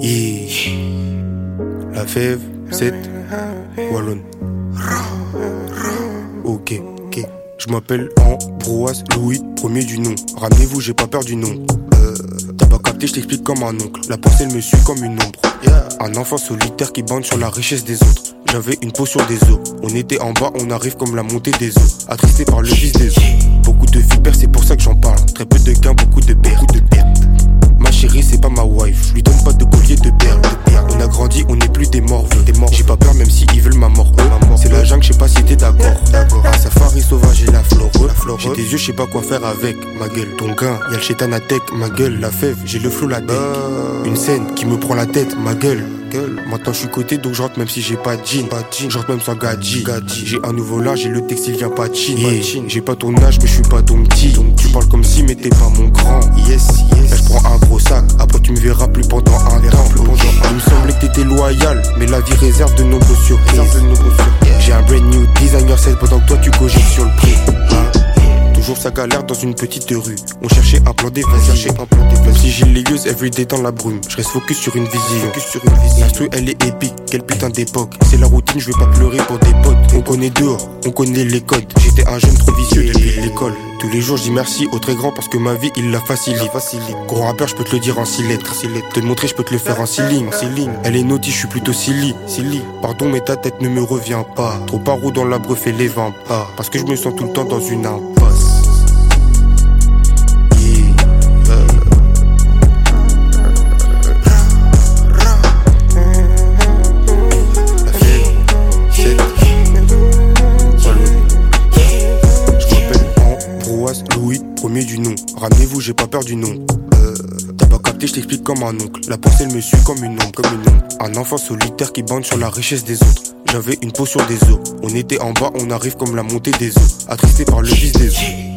Yeah. La fève, 7, Wallon. Ok. Je m'appelle Ambroise Louis, premier du nom. Ramenez-vous, j'ai pas peur du nom. T'as pas capté, je t'explique comme un oncle. La pensée elle me suit comme une ombre. Un enfant solitaire qui bande sur la richesse des autres. J'avais une peau sur des os. On était en bas, on arrive comme la montée des eaux. Attristé par le vice des eaux. Beaucoup de vipères, c'est pour ça que j'en parle. Très peu de gains, beaucoup de pertes. Ma chérie, c'est pas ma wife. Je lui donne pas de collier de perles. On a grandi, on n'est plus des morts. J'ai pas peur même si ils veulent ma mort. C'est la jungle, je sais pas si t'es d'accord. Un safari sauvage et la flore. J'ai des yeux, je sais pas quoi faire avec ma gueule. Ton gain, y'a le chétan à tech, ma gueule. La fève, j'ai le flow la tête. Une scène qui me prend la tête, ma gueule. Maintenant je suis coté donc je rentre même si j'ai pas de jean. Je rentre même sans gadji. J'ai un nouveau linge et le textile vient pas de Chine. J'ai pas ton âge mais je suis pas ton petit. Tu parles comme si mais t'es pas mon grand. Là je prends un gros sac. Après tu me verras plus pendant un temps. Il me semblait que t'étais loyal, mais la vie réserve de nombreuses surprises. J'ai un brand new designer set pendant que toi tu cogites sur le prix. Toujours sa galère dans une petite rue. On cherchait un plan D, même si j'ai les yeux everyday dans la brume. Je reste focus sur une vision. L'instru elle est épique, quelle putain d'époque. C'est la routine, je vais pas pleurer pour des potes. On connaît dehors, on connaît les codes. J'étais un jeune trop vicieux depuis l'école. Tous les jours je dis merci au très grand parce que ma vie il la facilite. Gros rappeur je peux te le dire en 6 lettres. Te le montrer je peux te le faire en 6 lignes. Elle est naughty, je suis plutôt silly. Pardon mais ta tête ne me revient pas. Trop paro dans la bref et les vents pas. Parce que je me sens tout le temps dans une impasse. Louis, premier du nom. Ramenez-vous, j'ai pas peur du nom. T'as pas capté, je t'explique comme un oncle. La pensée elle me suit comme une ombre. Un enfant solitaire qui bande sur la richesse des autres. J'avais une peau sur des os. On était en bas, on arrive comme la montée des eaux. Attristé par le vice des eaux.